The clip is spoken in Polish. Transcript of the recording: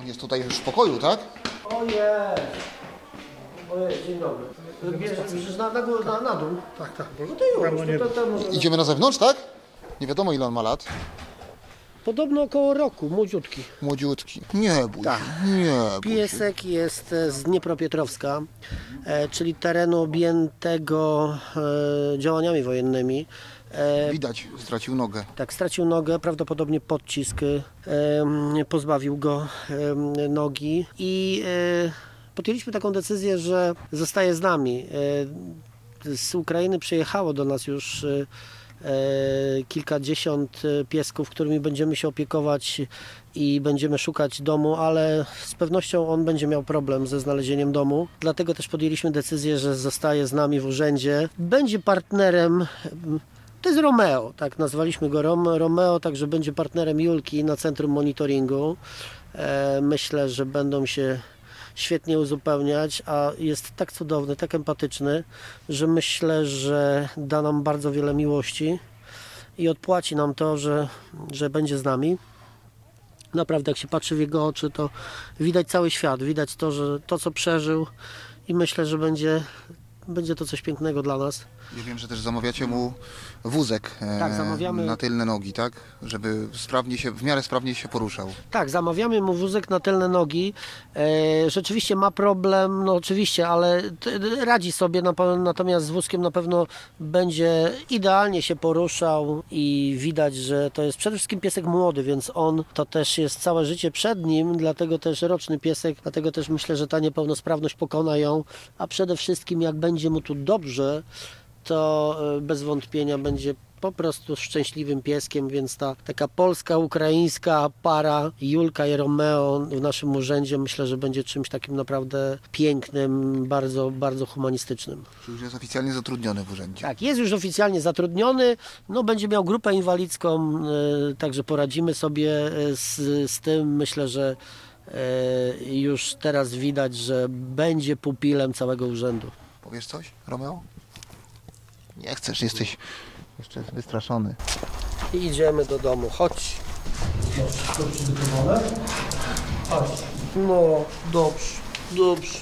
On jest tutaj już w pokoju, tak? Ojej, dzień dobry. Bierzesz na dół? Tak, tak. No to już, to możemy... Idziemy na zewnątrz, tak? Nie wiadomo ile on ma lat. Podobno około roku, młodziutki. Młodziutki. Nie bój Tak. się, nie bój się. Piesek jest z Dniepropietrowska, czyli terenu objętego działaniami wojennymi. Widać, stracił nogę. Tak, stracił nogę, prawdopodobnie pocisk pozbawił go nogi i podjęliśmy taką decyzję, że zostaje z nami. Z Ukrainy przyjechało do nas już kilkadziesiąt piesków, którymi będziemy się opiekować i będziemy szukać domu, ale z pewnością on będzie miał problem ze znalezieniem domu. Dlatego też podjęliśmy decyzję, że zostaje z nami w urzędzie. Będzie partnerem. To jest Romeo, tak nazwaliśmy go Romeo, także będzie partnerem Julki na centrum monitoringu. Myślę, że będą się świetnie uzupełniać, a jest tak cudowny, tak empatyczny, że myślę, że da nam bardzo wiele miłości i odpłaci nam to, że będzie z nami. Naprawdę, jak się patrzy w jego oczy, to widać cały świat, widać to, że to, co przeżył i myślę, że będzie to coś pięknego dla nas. Ja wiem, że też zamawiacie mu wózek Tak, zamawiamy. na tylne nogi, tak? Żeby w miarę sprawnie się poruszał. Tak, zamawiamy mu wózek na tylne nogi. Rzeczywiście ma problem, no oczywiście, ale radzi sobie, natomiast z wózkiem na pewno będzie idealnie się poruszał i widać, że to jest przede wszystkim piesek młody, więc on to też jest całe życie przed nim, dlatego też roczny piesek, dlatego też myślę, że ta niepełnosprawność pokona ją, a przede wszystkim jak będzie mu tu dobrze, to bez wątpienia będzie po prostu szczęśliwym pieskiem, więc ta taka polska-ukraińska para Julka i Romeo w naszym urzędzie myślę, że będzie czymś takim naprawdę pięknym, bardzo, bardzo humanistycznym. Czy już jest oficjalnie zatrudniony w urzędzie? Tak, jest już oficjalnie zatrudniony, no będzie miał grupę inwalidzką, także poradzimy sobie z tym. Myślę, że już teraz widać, że będzie pupilem całego urzędu. Powiesz coś, Romeo? Nie chcesz, jesteś jeszcze wystraszony. I idziemy do domu. Chodź. Dobrze, przygotowane? Chodź. No, dobrze, dobrze.